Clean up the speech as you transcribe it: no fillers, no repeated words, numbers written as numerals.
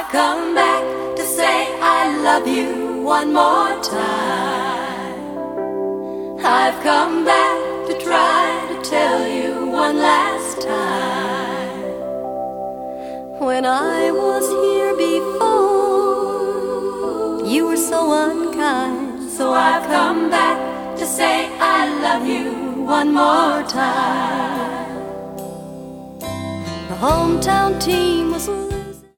come back to say I love you one more time. I've come back to try to tell you one last time. When I was here before, you were so unkind. So I've come back to say I love you one more time. The hometown team was